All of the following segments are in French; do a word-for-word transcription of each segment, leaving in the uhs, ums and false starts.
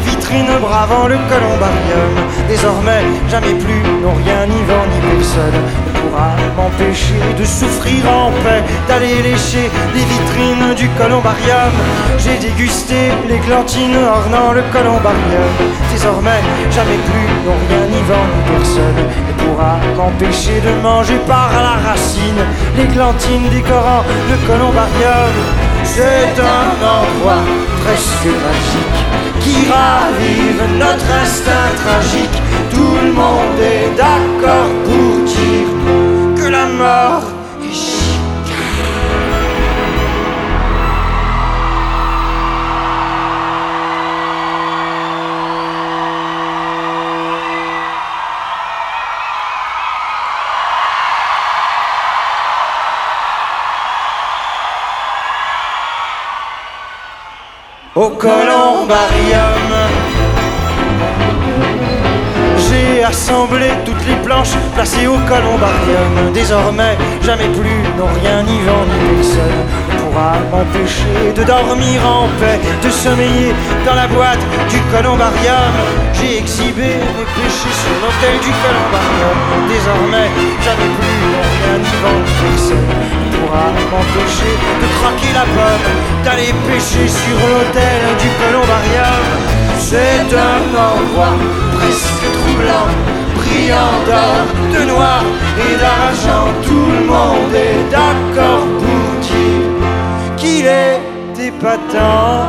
vitrines bravant le columbarium. Désormais, jamais plus, non rien, ni vent, ni personne ne pourra m'empêcher de souffrir en paix, d'aller lécher les vitrines du columbarium. J'ai dégusté l'églantine ornant le columbarium. Désormais, jamais plus, non rien, ni vent, ni personne ne pourra m'empêcher de manger par la racine l'églantine décorant le columbarium. C'est un endroit presque magique qui ravive notre instinct tragique. Tout le monde est d'accord pour dire que la mort est chic. Au columbarium, j'ai assemblé toutes les planches placées au columbarium. Désormais, jamais plus, non rien, ni vent, ni personne ne pourra m'empêcher de dormir en paix, de sommeiller dans la boîte du columbarium. J'ai exhibé mes péchés sur l'autel du columbarium. Désormais, jamais plus, non rien, ni vent, ni personne ne pourra m'empêcher de craquer la pomme, d'aller pêcher sur l'autel du columbarium. C'est un endroit presque troublant, brillant d'or, de noir et d'argent. Tout le monde est d'accord pour dire qu'il est épatant.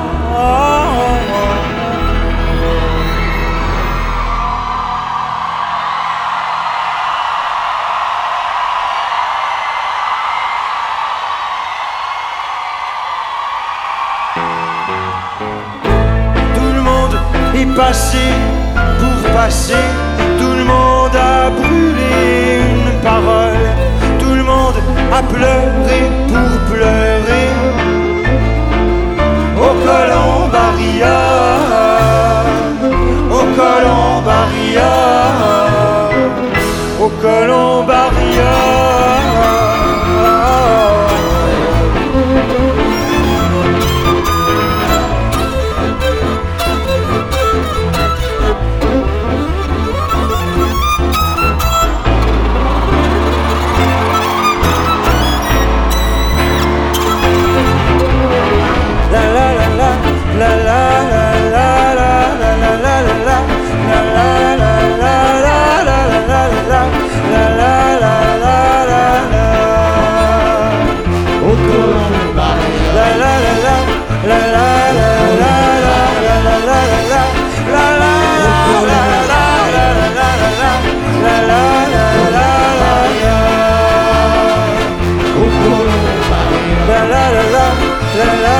Est passé pour passer, tout le monde a brûlé une parole, tout le monde a pleuré pour pleurer au columbarium, au columbarium, au columbarium. La la la